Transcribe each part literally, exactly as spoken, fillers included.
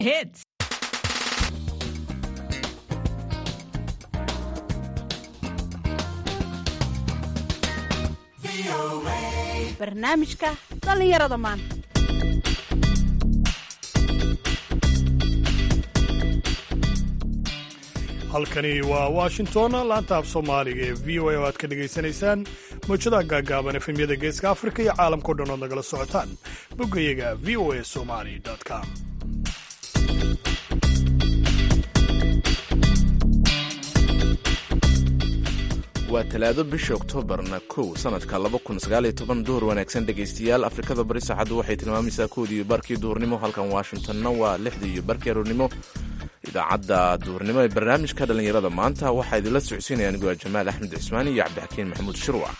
Hits. barnaamijka dhallinyarada maanta. halkani waa washington, laanta af soomaaliga ee v o a oo aad ka dhegaysanaysaan mawjadaha gaagaaban efemyada geeska afrika iyo caalamkao dhan ood nagala socotaan boggayaga v o a somali com. waa talaado bisha oktoobarna kow sanadka duhur wanaagsan dhegaystayaal. afrikada bari saacaddu waxay tilmaamaysaa kowdii iyo barkii duhurnimo, halkan washingtonna waa lixdii iyo barkii aroornimo. idaacadda duhurnimo ee barnaamijka dhallinyarada maanta waxaa idinla socodsiinaya anigu waa jamaal axmed cismaani iyo cabdixakiin maxamuud shirwac.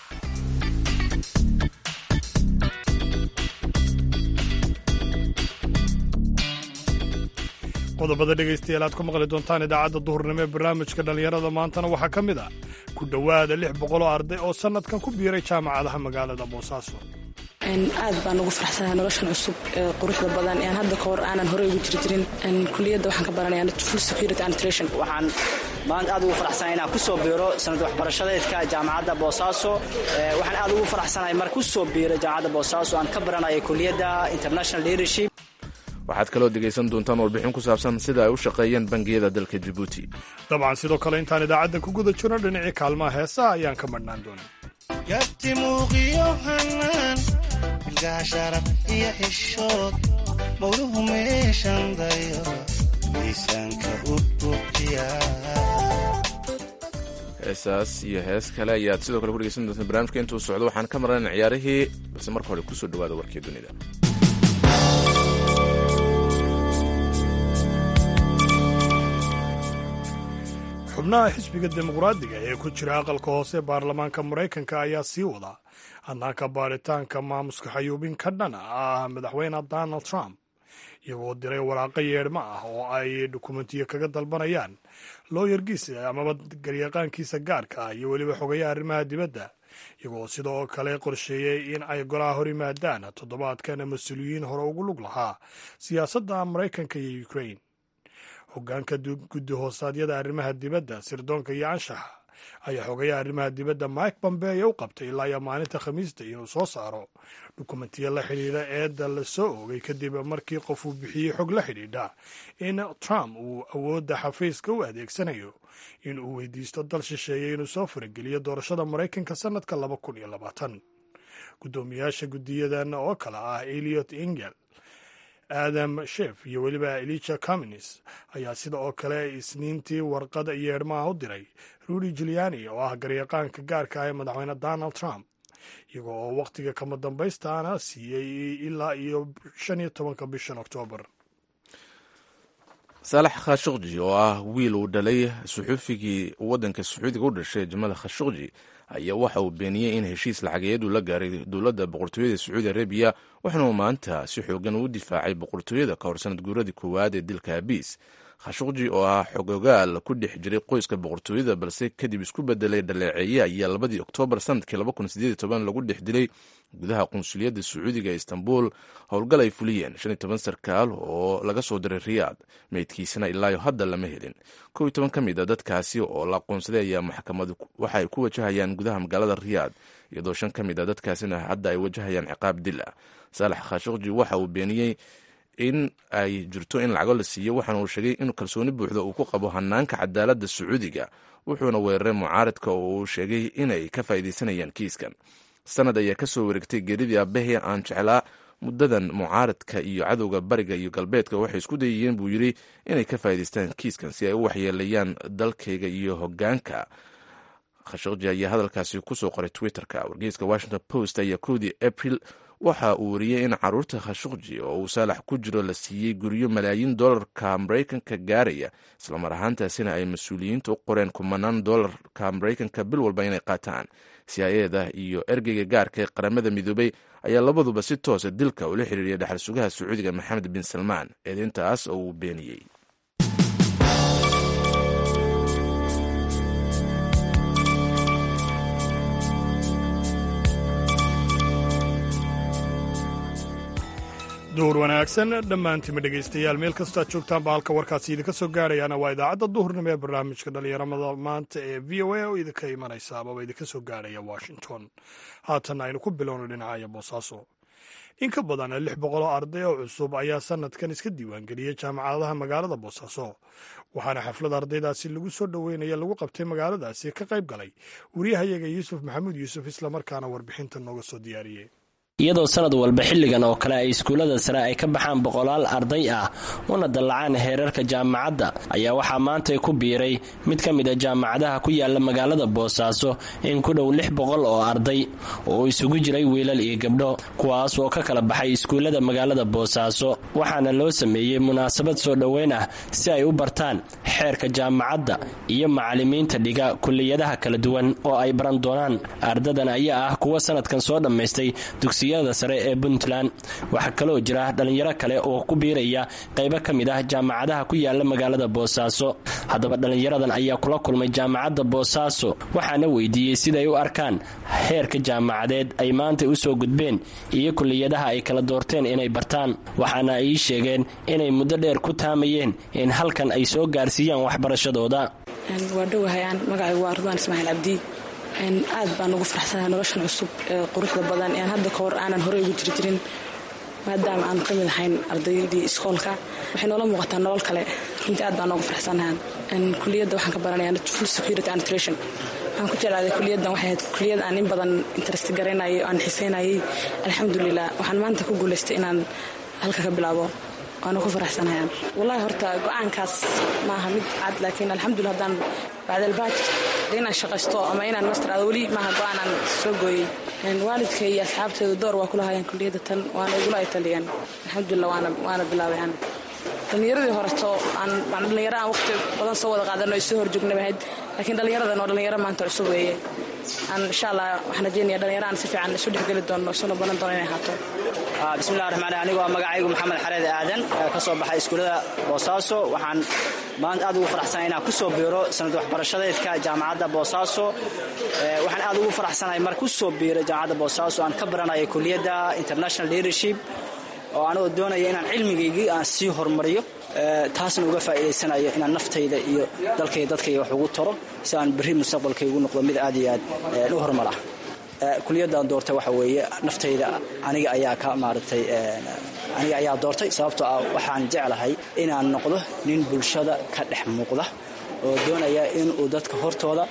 qodobada dhegaystayaal aad ku maqli doontaan idaacadda duhurnimo ee barnaamijka dhallinyarada maantana waxaa ka mid ah ku dhowaada lix boqol oo arday oo sannadkan ku biiray jaamacadaha magaalada boosaaso. aad baan ugu faraxsanahay noloshan cusub ee quruxda badan ee hadda ka hor aanan horey ugu jiri jirin. kuliyadda waxaan ka baranayaa full security and nutrition. waxaan maanta aad ugu faraxsanahay inaan ku soo biiro sanad waxbarashadeedka jaamacadda boosaaso. waxaan aad ugu faraxsanahay mar ku soo biiro jaamacadda boosaaso aan ka baranayo kuliyadda international leadership. waxaad kaloo dhegaysan doontaan warbixin ku saabsan sida ay u shaqeeyeen bangiyada dalka Djibouti. dabcan sidoo kale intaan idaacadda ku guda jirno dhinacii kaalmaha heesaha ayaan ka madhnaan doonin. yabti muuqiyo hanaan ilgaha sharaf iyo xishood mawluhu meeshan dayo miisaanka u buuqiya. heesaas iyo hees kale ayaad sidoo kale ku dhegaysan doontaan barnaamijka intuu socdo. waxaan ka marnaan ciyaarihii, balse marka hore kusoo dhawaada warkii dunida. xubnaha xisbiga dimuqraadiga ee ku jira aqalka hoose ee baarlamaanka maraykanka ayaa sii wada hannaanka baaritaanka maamuska xayuubin ka dhan ah madaxweyne donald trump, iyagoo diray waraaqo yeedhma ah oo ay dukumentiyo kaga dalbanayaan looyarkiisa amaba garyaqaankiisa gaarka ah iyo weliba xogayaha arrimaha dibadda, iyagoo sidoo kale qorsheeyey in ay golaha hor yimaadaan toddobaadkan mas-uuliyiin hore ugu lug lahaa siyaasadda maraykanka iyo ukrain. hoggaanka guddi hoosaadyada arrimaha dibadda, sirdoonka iyo anshaxa ayaa xogayaha arrimaha dibadda mike pompeo u qabtay ilaa iyo maalinta khamiista inuu soo saaro dukumentiya la xidhiidha eedda la soo oogay kadib markii qof uu bixiyey xog la xidhiidha in trump uu awoodda xafiiska u adeegsanayo in uu weydiisto dal shisheeye inuu soo farageliyo doorashada maraykanka sannadka laba kun iyo labaatan. guddoomiyaasha guddiyadan oo kale ah eliot engel, adam shef iyo weliba elija cummins ayaa sida oo kale isniintii warqada yeedhmaha u diray rudy giuliani oo ah garyaqaanka gaarka ah ee madaxweyne donald trump, iyagoo oo wakhtiga kama dambaystaana siiyey ilaa iyo shan iyo tobanka bishan oktoobar. saalax khashukji oo ah wiil uu dhalay suxuufigii waddanka sacuudiga u dhashay jamal khashukji ayaa waxa uu beeniyey in heshiis lacageed uu la gaaray dowladda boqortooyada sacuudi arabiya, waxaana maanta si xoogan uu difaacay boqortooyada ka hor sanad guuradii koowaad ee dilka abiis. khashukji oo ah xogogaal ku dhex jiray qoyska boqortooyada balse kadib isku bedelay dhaleeceeye ayaa labadii oktoobar sanadkii lagu dhex dilay gudaha qunsuliyadda sacuudiga ee istanbul. howlgal ay fuliyeen shan iyo toban sarkaal oo laga soo diray riyaad, meydkiisana ilaayo hadda lama helin. kow iyo toban ka mid a dadkaasi oo la aqoonsaday ayaa maxkamadu waxa ay ku wajahayaan gudaha magaalada riyaad, iyadoo shan ka mid a dadkaasina hadda ay wajahayaan ciqaab dil ah. saalax khashukji waxa uu beeniyey in ay jirto in lacago la siiyo, waxaana uu sheegay in kalsooni buuxda uu ku qabo hanaanka cadaaladda sacuudiga, wuxuuna weeraray mucaaradka oo uu sheegay inay ka faa'iidaysanayaan kiiskan. sanad ayaa ka soo wareegtay geeridii aabahii aan jeclaa. muddadan mucaaradka iyo cadowga bariga iyo galbeedka waxay isku dayayeen buu yidhi inay ka faa'iidaystaan kiiskan si ay u waxyeelayaan dalkayga iyo hoggaanka. khashukji ayaa hadalkaasi ku soo qoray twitterka. wargeyska washington post ayaa kowdii abril waxa uu wariyey in caruurta khashukji oo uu saalax ku jiro la siiyey guryo malaayiin dollarka maraykanka gaaraya, islamar ahaantaasina ay mas-uuliyiinta u qoreen kumanaan dollarka maraykanka bil walba inay qaataan. c i eda iyo ergeyga gaarka ee qaramada midoobay ayaa labaduba si toosa dilka ula xiriiriyay dhaxal sugaha sacuudiga maxamed bin salmaan, eedeyntaas oo uu beeniyey. duhur wanaagsan dhammaantiinma dhegaystayaal meel kastoo aad joogtaan ba halka warkaasi idinka soo gaarayaana waa idaacadda duhurnimo ee barnaamijka dhallinyaramada maanta ee v o a oo idinka imanaysa amaba idinka soo gaaraya washington haatanna aynu ku bilowno dhinacaya boosaaso in ka badan lix boqol oo arday oo cusub ayaa sanadkan iska diiwaangeliyey jaamacadaha magaalada boosaaso waxaana xaflad ardaydaasi lagu soo dhoweynaya lagu qabtay magaaladaasi ka qayb galay wariyahayaga yuusuf maxamuud yuusuf islamarkaana warbixinta nooga soo diyaariyey iyadoo sanad walba xilligan oo kale ay iskuullada sare ay ka baxaan boqolaal arday ah una dallacaan heerarka jaamacadda ayaa waxaa maantay ku biiray mid ka mid a jaamacadaha ku yaala magaalada boosaaso in ku dhow lix boqol oo arday oo isugu jiray wiilal iyo gabdho kuwaas oo ka kala baxay iskuullada magaalada boosaaso waxaana loo sameeyey munaasabad soo dhoweyn ah si ay u bartaan xeerka jaamacadda iyo macallimiinta dhiga kulliyadaha kala duwan oo ay baran doonaan ardadan ayaa ah kuwa sanadkan soo dhammaystay dugsiya sare ee puntland waxaa kaloo jira dhallinyaro kale oo ku biiraya qaybo ka mid ah jaamacadaha ku yaala magaalada boosaaso haddaba dhallinyaradan ayaa kula kulmay jaamacadda boosaaso waxaana weydiiyey siday u arkaan heerka jaamacadeed ay maanta u soo gudbeen iyo kulliyadaha ay kala doorteen inay bartaan waxaana ay sheegeen inay muddo dheer ku taamayeen in halkan ay soo gaarsiiyaan waxbarashadooda. waa dhowahayaan magacaygu waa ardaan ismaaciil cabdi aad baan ugu faraxsanahay noloshan cusub ee quruxda badan ee hadda kahor aanan horey ugu jiri jirin maadaama aanu ka mid ahayn ardaydii iskoolka waxay noola muuqataa nolol kale runtii aad baan ugu faraxsanahay kuliyadda waxaan ka baranayaa full security and nutrition waxaan ku jeclaaday kuliyaddan waxay ahayd kuliyad aan in badan interest garanayo aan xiiseynayay alxamdulilah waxaan maanta ku guulaystay inaan halka ka bilaabo waana ku faraxsanahay wallahi horta go-aankaas maaha mid cad laakiin alxamdulilah haddaan bacdalbaaj inaan shaqaysto ama inaan master aado weli maaha go-aanaan soo gooyey waalidka iyo asxaabteedu door waa kula hayaan kuliyadda tan waana igula ay taliyeen alxamdulilah waana waana bilaabayaan dhallinyaradii horeto aan dhallinyaro aan waqti badan soo wada qaadano ay soo horjoognay ahayd laakiin dhallinyaradan oo dhallinyaro maanta cusub weeye aan insha allah waxaan rajeynaya dhallinyaro aan si fiican isu dhexgeli doono isuna baran doono inay ahaato. bismillahi raxmaan raxiim anigoo magacaygu maxamed xareed aadan ka soo baxay iskuullada boosaaso waxaan maanta aad ugu faraxsanahay inaan ku soo biiro sanad waxbarashadeedka jaamacadda boosaaso waxaan aad ugu faraxsanahay mar ku soo biiro jaamacadda boosaaso aan ka baranayo kuliyadda international leadership oo anoo doonaya inaan cilmigaygii aan sii horumariyo taasna uga faa'iidaysanayo inaan naftayda iyo dalkayga dadkayga wax ugu taro si aan berri mustaqbalkaygu noqdo mid aad iyo aad u horumara kuliyaddan doortay waxa weeye naftayda aniga ayaa ka maaragtay aniga ayaa doortay sababtoo ah waxaan jeclahay inaan noqdo nin bulshada ka dhex muuqda oo doonaya inuu dadka hortooda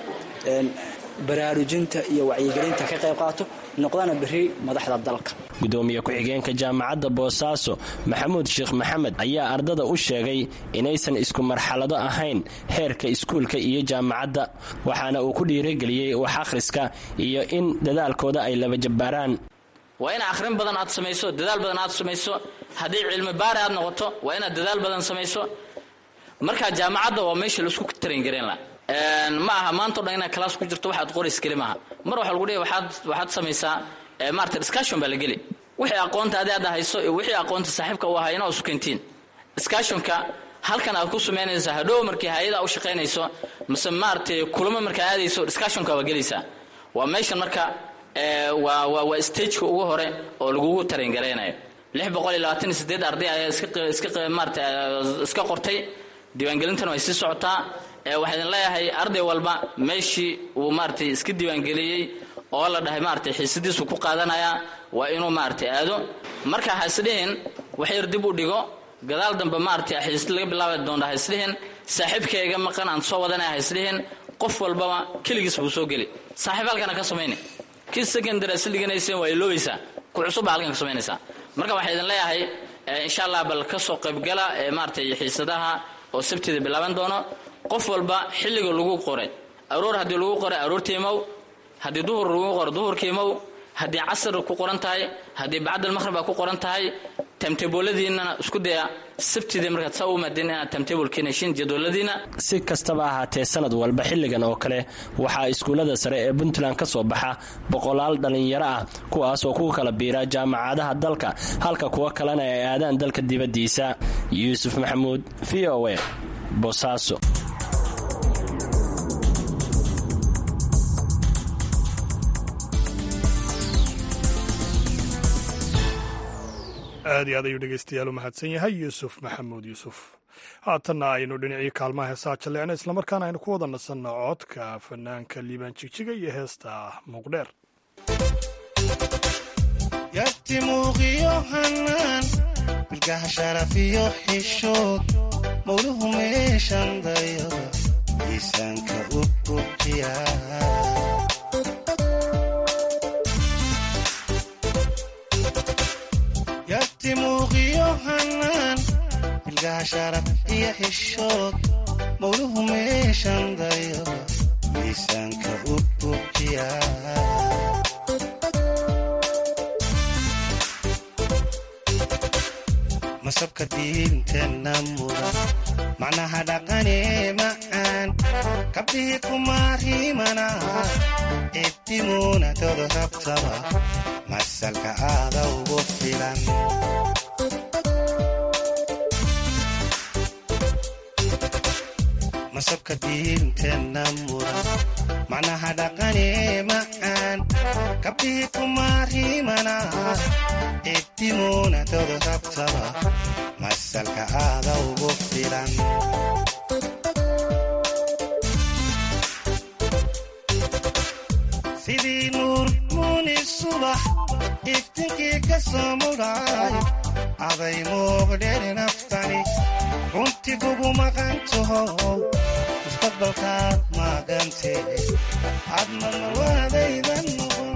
baraarujinta iyo wacyigelinta ka qayb qaato noqdana berri madaxda dalka. gudoomiye ku-xigeenka jaamacadda boosaaso maxamuud sheekh maxamed ayaa ardada u sheegay inaysan isku marxalado ahayn heerka iskuulka iyo jaamacadda waxaana uu ku dhiirigeliyey wax akhriska iyo in dadaalkooda ay laba jabbaaraan. waa in akhrin badan aad samayso dadaal badan aad samayso haddii cilmi baari aad noqoto waa inaad dadaal badan samayso markaa jaamacadda waa meesha laisku tarangareyn laha ma aha maanta o dhan inaad kalaas ku jirto waxaad qorays keli maaha mar waxa lagu leeyahay waxaad waxaad samaysaa maarta discussion baa la geli wixii aqoonta adi aad hayso iyo wixii aqoonta saaxiibka u ahaa inaa isu keentiin discussionka halkan aad ku samaynaysaa hadhow markii hayada u shaqaynayso mise maartay kulamo markaa aadayso discussionka waa gelaysaa waa meeshan marka waa waa waa stageka ugu hore oo lagugu tarangareynayo lix boqol iyo labaatan iyo sideed arday ayaa iska iska maarta iska qortay diiwaangelintana way sii socotaa waxaa idin leeyahay arday walba meeshii uu maaragtay iska diiwaangeliyey oo la dhahay maaragtay xiisadiisu ku qaadanaya waa inuu maaragtay aado marka haisdhihin wax yar dib u dhigo gadaal dambe maaragtay xiisad laga bilaabi doonta haisdhihin saaxiibkayga maqan aan soo wadanaya haisdhihin qof walbaba keligiis buu soo geli saaxiib halkana ka samayna kii secondary si dhiganayseen waa iloobaysaa ku cusub baa halkan ka samaynaysaa marka waxaa idin leeyahay insha allah bal ka soo qaybgala maaragtay xiisadaha oo sabtida bilaaban doono qof walba xilliga lagu qoray aroor haddii lagu qoray aroortiimow haddii duhur lagu qoro duhurkiimow haddii casar ku qoran tahay haddii bacdal maqhrib ku qoran tahay timetable-diina isku daya sabtidii markaad saa u maadeen inaad timetable-kiina heshiin jadwaladiina. si kastaba ahaatee sanad walba xilligan oo kale waxaa iskuullada sare ee puntland ka soo baxa boqolaal dhallinyaro ah kuwaas oo ku kala biira jaamacadaha dalka halka kuwa kalena ay aadaan dalka dibaddiisa. yuusuf maxamuud v o a boosaaso. aad iyo aad ayuu dhegeystayaal u mahadsan yahay yuusuf maxamuud yuusuf. haatanna aynu dhinacii kaalmaha heesaa jalleecna islamarkaana aynu ku wada nasanno codka fanaanka liibaan jigjiga iyo heesta muuqdheer. yarti muuqiyo hanaan bilgaha sharafiyo xishood mawluhu meeshan dayaba miisaanka u buuxiya yarti muuqiyo hanaan bilgaha sharaf iyo xishood mawluhu meeshan dayaba miisaanka u buuxiya masabka diinteenna mudan macnaha dhaqanee macaan kabdhihii kumaariimana eeddimuuna todo rabtaba masalka aada ugu filan masabka diinteenna mudan macnaha dhaqanee macaan kabdhihii kumaariimana eeddimuuna todo rabtaba masalka aada ugu filan sidii nuur muuni subax iftinkii ka soo mudhaay aday muuqdheer naftani runti kugu maqantaho mustaqbalkaad maagantee adna mawaadaydan noqon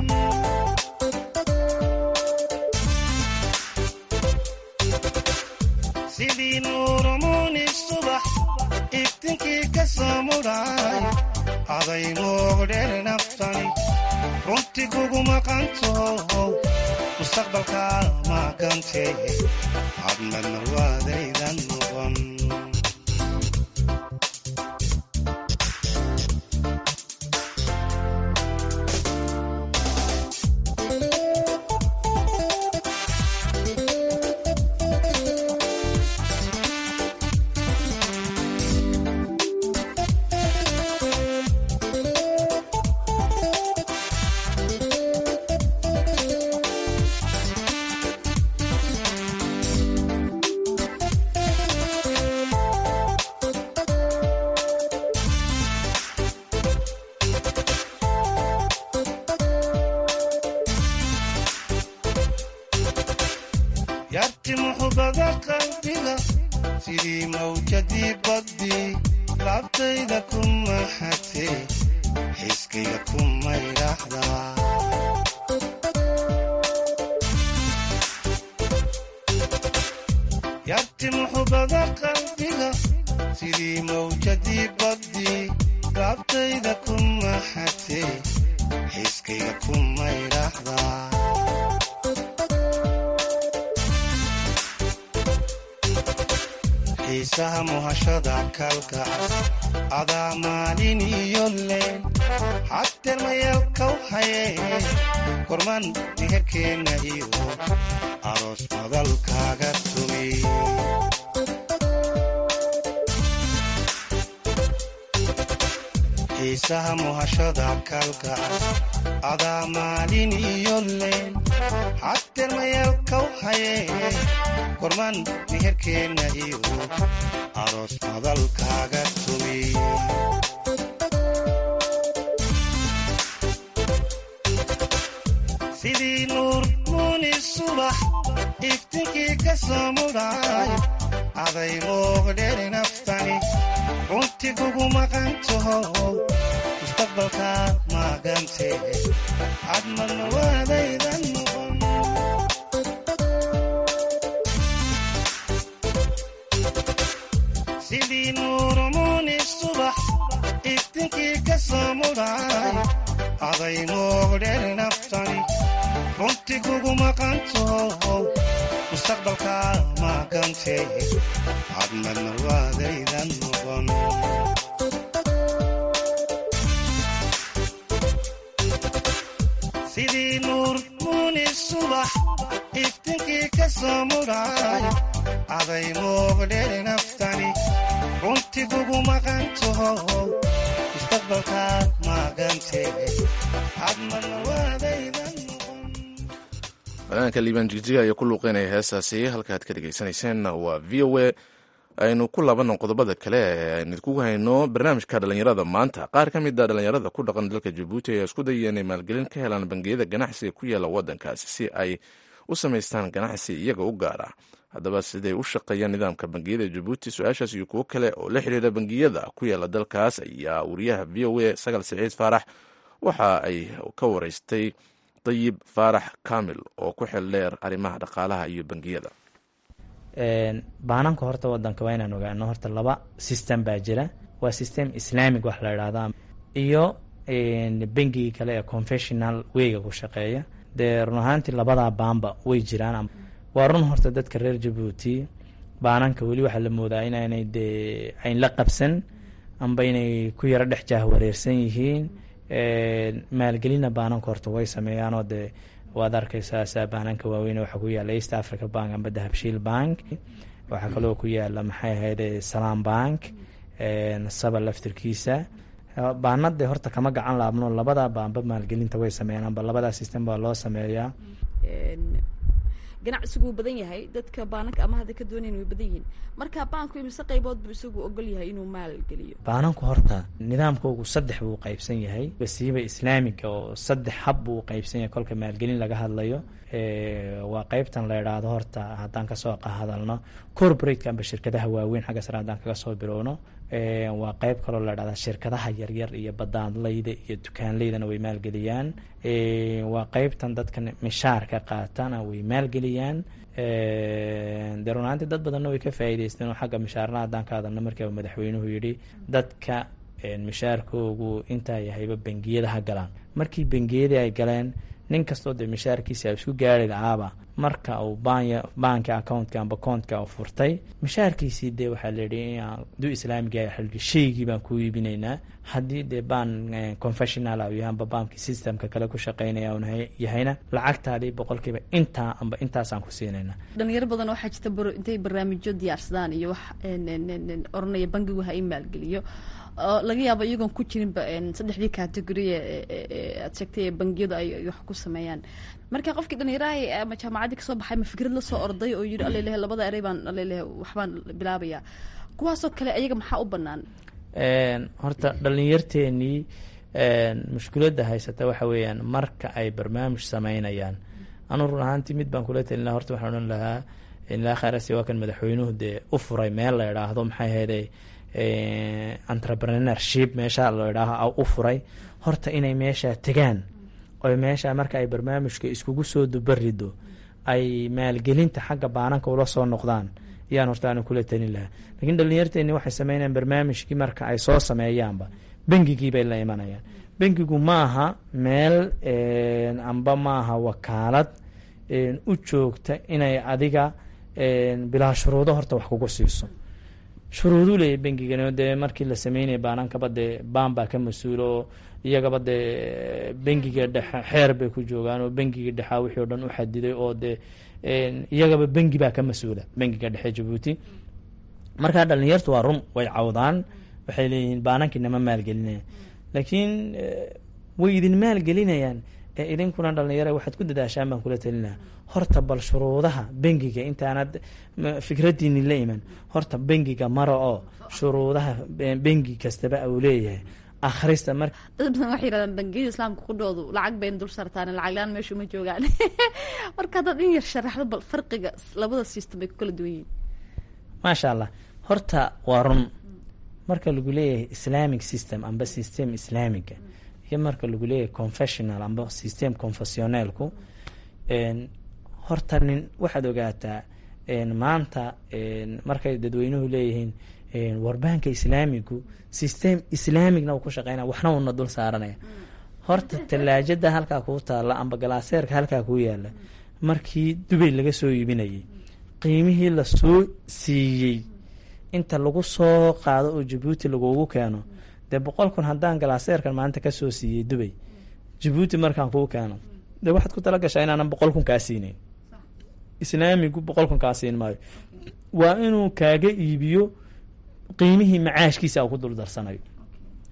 sidii nuur muuni subax iftinkii ka soo mudhaay aday muuqdheer naftani runti kugu maqantaho mustaqbalkaad maagantee adna mawaadaydan noqon yarti muxubada qalbiga sidii mawjadii baddii laabtayda ku maxatee xiskayga kuma idhaahdaa yarti muxubada qalbiga sidii mawjadii baddii laabtayda ku maxatee xiskayga kuma idhaahdaa xiisaha muhashada kalgaca adaa maalin iyo leen xaddeer mayalkaw hayee korman meherkeenna iyo aroos madalkaaga tumi xiisaha muhashada kalgaca adaa maalin iyo leen xaddeer mayalkaw hayee korman meherkeenna iyo aroos madalkaaga tumi sidii nuur muuni subax iftinkii ka soo mudhaay aday muuqdheer naftani runti kugu maqantaho mustaqbalkaad maagantee adna mawaadaydan noqon sidii nuur muuni subax iftinkii ka soo mudhaay aday muuqdheer naftani runti kugu maqantaho mustaqbalkaad maagantee adna mawaadaydan noqon sidii nuur muuni subax iftinkii ka soo mudhaay aday muuqdheer naftani runti kugu maqantaho mustaqbalkaad maagantee adna mawaadaydan fanaanka liibaan jigjiga ayaa ku luuqeynaya heestaasi. halka aad ka dhegeysaneyseen waa v o a. aynu ku laabanno qodobada kale ee aynu idkugu hayno barnaamijka dhallinyarada maanta. qaar ka mid a dhallinyarada ku dhaqan dalka jabuuti ayaa isku dayaya inay maalgelin ka helaan bangiyada ganacsiga ku yaala waddankaasi si ay u samaystaan ganacsi iyaga u gaara. haddaba siday u shaqeeyaan nidaamka bangiyada jabuuti, su-aashaas iyo kuwo kale oo la xidhiira bangiyada ku yaala dalkaas ayaa wariyaha v o a sagal siciid faarax waxa ay ka wareystay dayib faarax kaamil oo ku xil dheer arrimaha dhaqaalaha iyo bangiyada. baananka horta wadanka waa inaan ogaano horta laba system baa jira. waa system islaamic wax la idhaahdaa iyo bangigii kale ee confessional weyga ku shaqeeya. dee run ahaantii labadaa baanba way jiraan. waa run horta dadka reer jabuuti baananka weli waxaa la moodaa inaanay dee ayn la qabsan amba inay ku yaro dhex jaah wareersan yihiin. maalgelina baananka horta way sameeyaanoo dee waad arkaysaa saa baananka waaweyn waxaa ku yaala east africa bank amba dahabshiil bank, waxaa kaloo ku yaala maxay ahayd salam bank, saba laftirkiisa. baanade horta kama gacan laabno, labadaa baanba maalgelinta way sameeyaan amba labadaa system baa loo sameeyaa. ganacsigu badan yahay, dadka baananka ama hadda ka doonayn way badan yihiin. marka baanku imise qaybood buu isagu ogol yahay inuu maal geliyo? baananku horta nidaamkoogu saddex buu qaybsan yahay. wasiiba islaamiga oo saddex hab buu qaybsan yahay kolka maalgelin laga hadlayo. waa qaybtan la idhaahdo horta haddaan kasoo hadalno corporate amba shirkadaha waaweyn xagga sare haddaan kaga soo bilowno. waa qayb kaloo la idhahda shirkadaha yaryar iyo badaanleyda iyo dukaanleydana way maalgeliyaan. waa qaybtan dadka mishaarka qaatana way maalgeliyaan. dee runaantii dad badanna way ka faa'iidaysteen oo xagga mishaarna haddaan ka hadalno markaa madaxweynuhu yidhi dadka mishaarkoogu intaa yahayba bangiyada ha galaan. markii bangiyadii ay galeen nin kastoo dee mishaarkiisa isku gaari lahaaba marka uu banya banki accountka amba countka u furtay mishaarkiisii dee waxaa layidhi du islaamiga shaygii baan ku iibinaynaa. haddii dee baan confessional u yahay amba baanki systemka kale ku shaqeynaya un yahayna lacagtaadii boqolkiiba intaa amba intaasaan ku siinaynaa. dhalinyaro badan waxaa jirta intay barnaamijyo diyaarsadaan iyo wax oranaya bangigu ha i maalgeliyo oo laga yaabo iyagoon ku jirinba saddexdii category aad sheegtay bangiyadu ay wax ku sameeyaan. marka qofkii dhalinyaraha ama jaamacaddii kasoo baxay ma fikrad la soo orday oo yidhi alalehe labada erey baan alalehe waxbaan bilaabayaa, kuwaasoo kale ayaga maxaa u banaan? horta dhalinyarteenii mushkiladda haysata waxa weeyaan marka ay barnaamij sameynayaan. anuu run ahaantii mid baan kula talin lahaa. horta waxaan odhan lahaa ilaa khayrasi waa kan madaxweynuhu dee u furay meel la idhaahdo maxay ahayday entrepreneurship meesha la idhaaho u furay. horta inay meesha tegaan oy meesha marka ay barnaamijka iskugu soo dubarido ay maalgelinta xagga baananka ula soo noqdaan ayaan horta aanu kula talin lahaa. laakiin dhalinyarteeni waxay sameynayaan barnaamijkii marka ay soo sameeyaanba bangigii bay la imanayaan. bangigu maaha meel amba maaha wakaalad u joogta inay adiga bilaa shuruudo horta wax kugu siiso. shuruuduu leeyahy bangigani dee markii la sameynaya baanankaba dee baan baa ka mas-uulo oo iyagaba dee bangiga dhexe xeer bay ku joogaan oo bangiga dhexaa wixii o dhan u xadiday oo dee iyagaba bangi baa ka mas-uula bangiga dhexe jabuuti. markaa dhalinyartu waa run way cawdaan, waxay leeyihiin baanankii nama maalgelinaya. laakiin way idin maalgelinayaan ee idinkuna dhalinyara waxaad ku dadaashaan baan kula talinaha. horta bal shuruudaha bangiga intaanad fikradiini la iman horta bangiga mara oo shuruudaha bangi kastaba uu leeyahay akhrista. mar dad badan waxay yidhahdaan bangiyada islaamka qudhoodu lacag bayna dul saartaan, lacag la-aan meeshu ma joogaan. marka haddaad in yar sharaxdo bal farqiga labada system ay ku kala duwan yihiin. maasha allah. horta waa run marka lagu leeyahay islamic system amba system islaamiga iyo marka lagu leeyahay confessional amba system confessionalku horta nin waxaad ogaataa maanta markay dadweynuhu leeyihiin warbaanka islaamigu system islaamigna uu ku shaqeynaya waxna uuna dul saaranaya. horta talaajada halkaa kuu taalla amba galaaseerka halkaa kuu yaala markii dubay laga soo iibinayay qiimihii lasoo siiyey inta lagu soo qaado oo jabuuti lagugu keeno dee boqol kun haddaan galaaseerkan maanta kasoo siiyey dubay jabuuti markaan kuu keeno dee waxaad ku tala gashaa inaanan boqol kun kaa siinayn. islaamigu boqol kun kaa siin maayo, waa inuu kaaga iibiyo qiimihii macaashkiisa u ku dul darsanayo.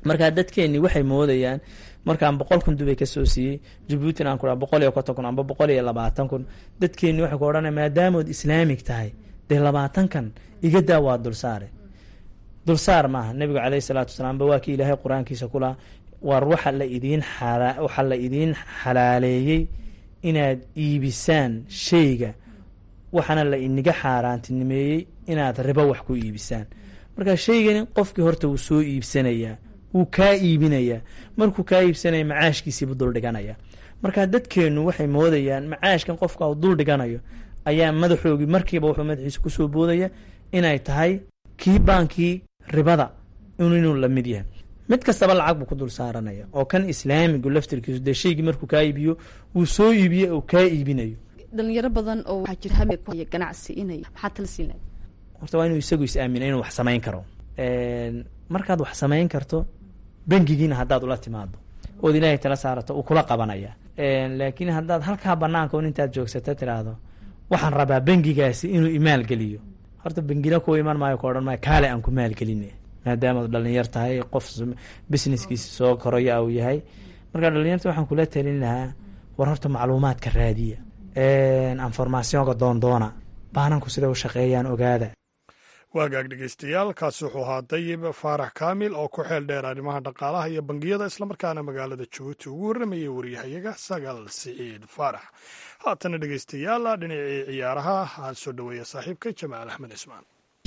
markaa dadkeenni waxay moodayaan markaan boqol kun dubay kasoo siiyey jabuutina aan kuraa boqol iyo konton kun amba boqol iyo labaatan kun dadkeenni waxay ku odhanaya maadaamood islaamig tahay dee labaatankan igadaa waa dulsaare dulsaar maaha nebigu caleyhi salaatu wasalaam ba waa kii ilaahay qur-aankiisa kulaa war waxa la idiin xala waxaa la idiin xalaaleeyey inaad iibisaan shayga waxaana la iniga xaaraantinimeeyey inaad ribo wax ku iibisaan marka shaygani qofkii horta wuu soo iibsanayaa wuu kaa iibinayaa markuu kaa iibsanaya macaashkiisiibuu dul dhiganaya marka dadkeennu waxay moodayaan macaashkan qofka uu dul dhiganayo ayaa madaxoogii markiiba wuxuu madaxiisa kusoo boodaya inay tahay kii baankii ribada inuu la mid yahay mid kastaba lacag buu ku dul saaranaya oo kan islaamigu laftirkiisu dee shaygii markuu kaa iibiyo wuu soo iibiye oo kaa iibinayo dhalinyaro badan oo waxaa jira hame ku haya ganacsi inay maxaa tala siin lahayd horta waa inuu isagu is aamina inuu wax samayn karo markaad wax samayn karto bangigiina haddaad ula timaado ood ilaahay tala saarato uu kula qabanaya laakiin haddaad halkaa banaanka un intaad joogsato tiraahdo waxaan rabaa bangigaasi inuu imaalgeliyo horta bangina kuwa iman maayo ku odhan maayo kaale aan ku maalgelin maadaamaad dhalinyar tahay qof businesskiisa soo koraya uu yahay marka dhalinyarta waxaan kula talin lahaa war horta macluumaadka raadiya informationka doondoona baananku siday u shaqeeyaan ogaada waagaag dhegeystayaal kaasi wuxuu ahaa dayib faarax kaamil oo ku xeel dheer arrimaha dhaqaalaha iyo bangiyada islamarkaana magaalada jabuuti ugu warramayay waryahayaga sagaal siciid faarax haatana dhegeystayaal dhinacii ciyaaraha aan soo dhoweeya saaxiibka jamaal axmed cismaan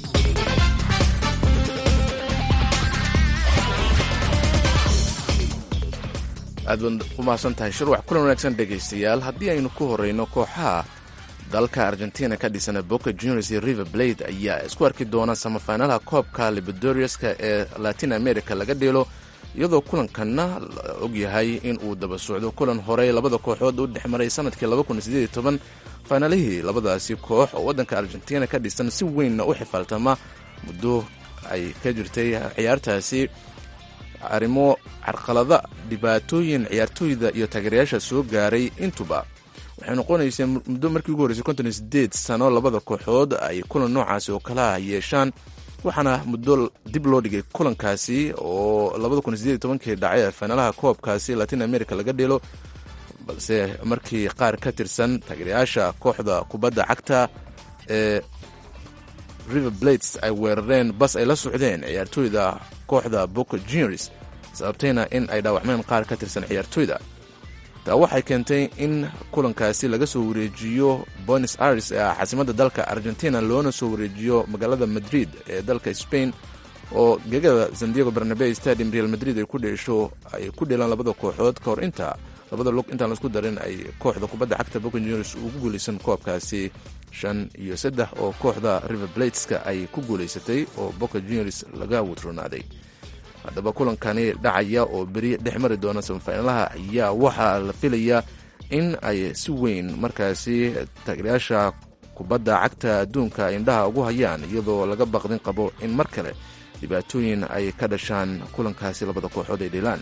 aad baad u mahadsan tahay shirwax kulan wanaagsan dhegaystayaal haddii aynu ku horreyno kooxaha dalka argentina ka dhisana boca juniors iyo river blade ayaa isku arki doona samafaynalaha koobka libadoriaska ee latin america laga dheelo iyadoo kulankanna la ogyahay in uu daba socdo kulan horey labada kooxood u dhex maray sanadkii faynalihii labadaasi koox oo waddanka argentina ka dhisan si weynna u xifaaltama muddo ay ka jirtay ciyaartaasi arrimo carqalada dhibaatooyin ciyaartooyda iyo taageerayaasha soo gaaray intuba waxay noqonaysay muddo markii ugu horreysay konton iyo sideed sano labada kooxood ay kulan noocaasi oo kalaha yeeshaan waxaana muddo dib loo dhigay kulankaasi oo labada kun iyo sideed iyo tobankii dhacay faynalaha koobkaasi latin america laga dheelo balse markii qaar ka tirsan taageerayaasha kooxda kubadda cagta ee river blades ay weerareen bas ay la socdeen ciyaartooyda kooxda boca juniors sababtayna in ay dhaawacmeen qaar ka tirsan ciyaartooyda taa waxay keentay in kulankaasi laga soo wareejiyo buenos aires ee ah caasimadda dalka argentina loona soo wareejiyo magaalada madrid ee dalka spain oo gegada san diego barnabe stadium real madrid ay ku dheesho ay ku dheelaan labada kooxood ka hor inta labada lug intaan laisku darin ay kooxda kubadda cagta boca juniors ugu guulaysan koobkaasi shan iyo saddex oo kooxda river bladeska ay ku guulaysatay oo boca juniors laga wudronaaday haddaba kulankani dhacaya oo beri dhex mari doona samafaynalaha ayaa waxaa la filayaa in ay si weyn markaasi taageerayaasha kubadda cagta adduunka indhaha ugu hayaan iyadoo laga baqdin qabo in mar kale dhibaatooyin ay ka dhashaan kulankaasi labada kooxood ay dheelaan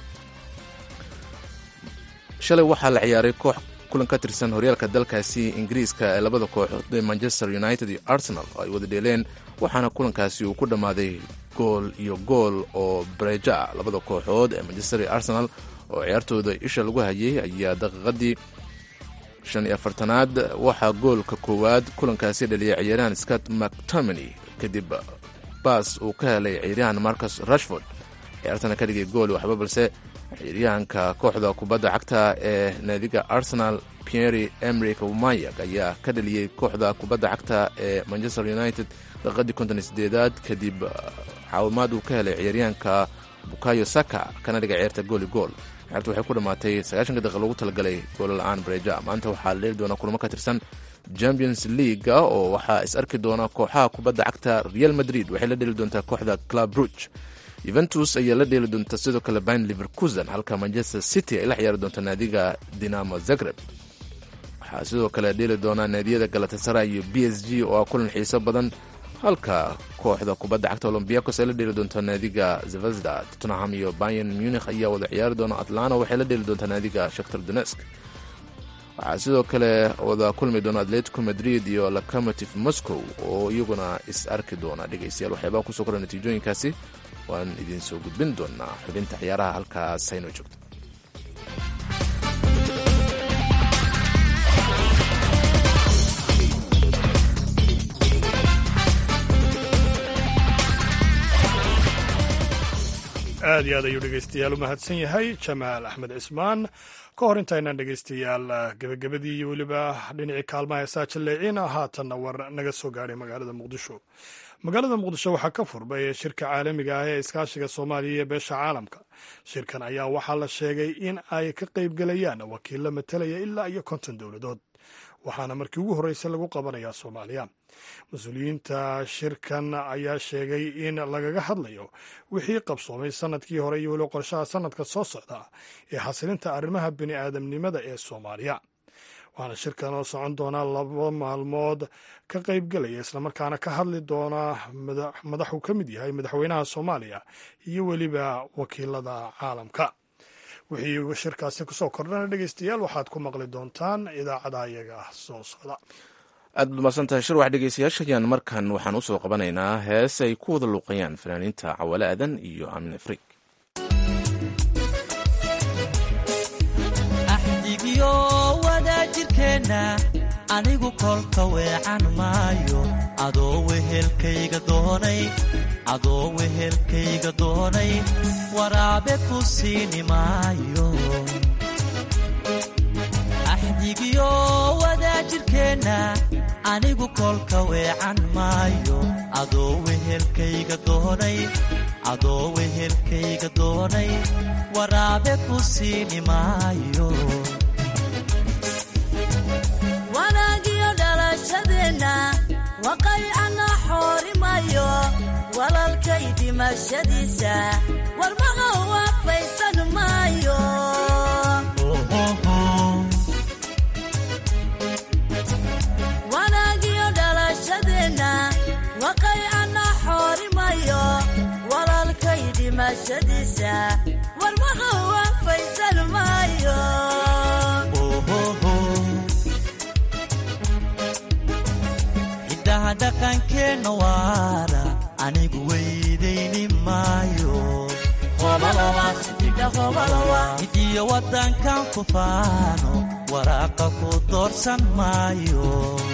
shalay waxaa la ciyaaray koox kulan ka tirsan horyaalka dalkaasi ingiriiska ee labada kooxood ee manchester united iyo arsenal oo ay wada dheeleen waxaana kulankaasi uu ku dhammaaday gool iyo gool oo bareejo ah labada kooxood ee manchester iyo arsenal oo ciyaartooda isha lagu hayay ayaa daqiiqadii shan iyo afartanaad waxaa goolka koowaad kulankaasi dhaliyay ciyaaryahan scott mactominy kadib baas uu ka helay ciyaaryahan marcus rashford ciyaartana ka dhigay gool waxba balse ciyaaryahanka kooxda kubadda cagta ee naadiga arsenal pierre emerick aubameyang ayaa ka dhaliyey kooxda kubadda cagta ee manchester united daqiiqadii konton iyo sideedaad kadib caawimaad uu ka helay ciyaaryahanka bukayo saka kana dhiga ciyaarta gooli gool ciyaarta waxay ku dhammaatay sagaashanka daqiiq loogu talagalay goola la-aan bareja maanta waxaa la dheeli doona kulamo ka tirsan champions leaga oo waxaa is arki doona kooxaha kubadda cagta real madrid waxay la dheeli doontaa kooxda club ruge yuventus ayaa la dheeli doonta sidoo kale bayn liverkusen halka manchester city ay la ciyaari doonta naadiga dinamo zagreb waxaa sidoo kale dheeli doona naadiyada galatasaray iyo b s g oo ah kulan xiiso badan halka kooxda kubadda cagta olombiakos ay la dheeli doonta naadiga zvezda tottenham iyo bayern munich ayaa wada ciyaari doona atlanta waxay la dheeli doontaa naadiga shakhtar donetsk waxaa sidoo kale wada kulmi doona atletico madrid iyo locomotive moscow oo iyaguna is arki doona dhegaystayaal waxyaabaa kusoo kora natiijooyinkaasi waan idin soo gudbin doonaa xubinta ciyaaraha halkaas haynoo joogto. aad iyo aad ayuu dhegeystayaal u mahadsan yahay jamaal axmed cismaan. ka hor intaynaan dhegeystayaal gebagabadii iyo weliba dhinacii kaalmaha heesaa jalleeciina haatanna war naga soo gaadhay magaalada muqdisho. magaalada muqdisho waxaa ka furmay shirka caalamiga ah ee iskaashiga soomaaliya iyo beesha caalamka. shirkan ayaa waxaa la sheegay in ay ka qaybgelayaan wakiilla matalaya ilaa iyo konton dowladood, waxaana markii ugu horreysay lagu qabanayaa soomaaliya. mas-uuliyiinta shirkan ayaa sheegay in lagaga hadlayo wixii qabsoomay sanadkii hore iyo weli qorshaha sanadka soo socda ee xasilinta arrimaha bini aadamnimada ee soomaaliya. waxaana shirkan oo socon doonaa laba maalmood ka qaybgelaya islamarkaana ka hadli doonaa madaxuu ka mid yahay madaxweynaha soomaaliya iyo weliba wakiilada caalamka. wixii shirkaasi kusoo kordhana dhegeystayaal waxaad ku maqli doontaan idaacadaha iyaga soo socda. aad baad mahadsantahay shir wax dhegeystayaashayaan. markan waxaan usoo qabanaynaa hees ay ku wada luuqayaan fanaaniinta Cawale Aadan iyo Aamin Afriik. axdigiyo wadaajirkeenna anigu kolka weecan maayo, adoo wehelkayga doonay adoo wehelkayga doonay waraabe ku siini maayo. axdigiyo wadaajirkeenna anigu kolka weecan maayo, adoo wehelkayga doonay adoo wehelkayga doonay waraabe ku siini maayo. wanaagiyo dhalashadeenna waqaycana xoorimayo, walalkay dhimashadiisa warmaqa waafaysan maayo. wanaagiyo dhalashadeenna waqaycana xoorimayo, walalkay dhimashadiisa warmaqa waafaysan maayo. hiddaha dhaqankeenna waara anigu weydayni maayo. hidiyo waddankan ku faano waraaqa ku doorsan maayo.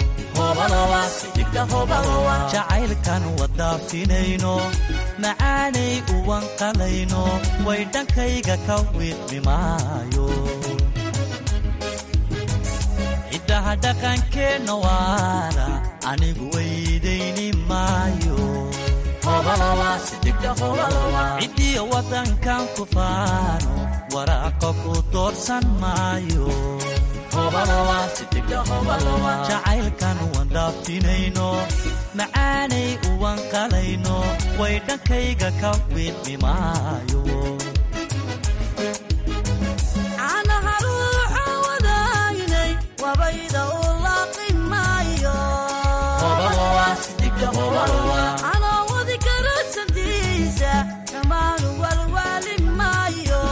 jacaylkan wadaafinayno macaanay uwan qalayno way dhankayga ka wiiqmi maayo. hiddaha dhaqankeenna waara anigu weydayni maayo. cidiyo waddankan ku faano waraaqa ku doorsan maayo. jacaylkan wandhaafinayno macaanay uwan qalayno way dhankayga ka wiiqmi maayo. caanaha ruuxa wadaynay wabayda u laaqi maayo. caloowadi karasantiisa dhammaan walwaali maayo.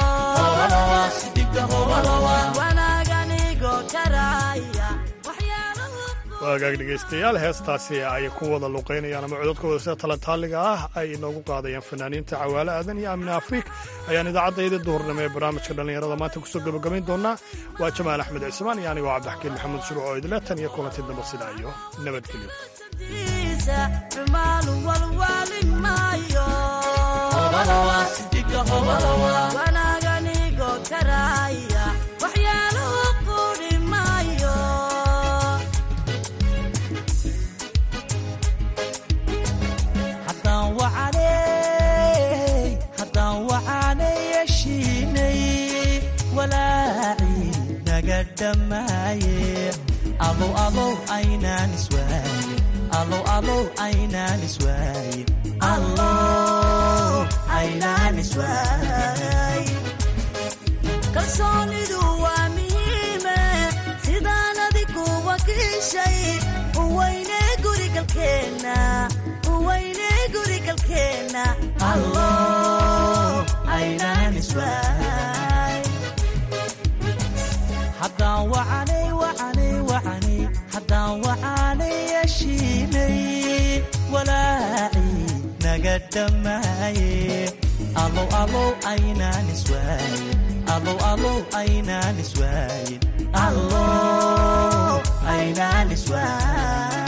waagaag dhegeystayaal, heestaasi ay ku wada luuqaynayaan ama codadkooda sida talataaliga ah ay inoogu qaadayaan fanaaniinta Cawaale Aadan iyo Aamin Afriik ayaan idaacadayda duhurnimo ee barnaamijka dhallinyarada maanta kusoo gabagabayn doonaa. waa Jamaal Axmed Cismaan iyo anigoo Cabdixakiin Maxamed Shuruuc oo idile tan iyo kulanti dambe sidaa iyo nabadgelyo. haddaan wacaanay yeshiinay walaacii naga dhammaaye. alow alow aynaan iswaaye alow alow aynaan iswaaye alow aynaan iswaaye. kalsoonidu waa muhiime sidaan adigu wakiishay uweyne gurigalkeenna uweyne gurigalkeenna alow aynaan iswaaye. haddaan wacanay wacanay wacanay haddaan wacaanay yeshiinay walaacii naga dhammaaye alow alow aynaan iswaayin alow alow aynaan iswaayin allow aynaan iswaayin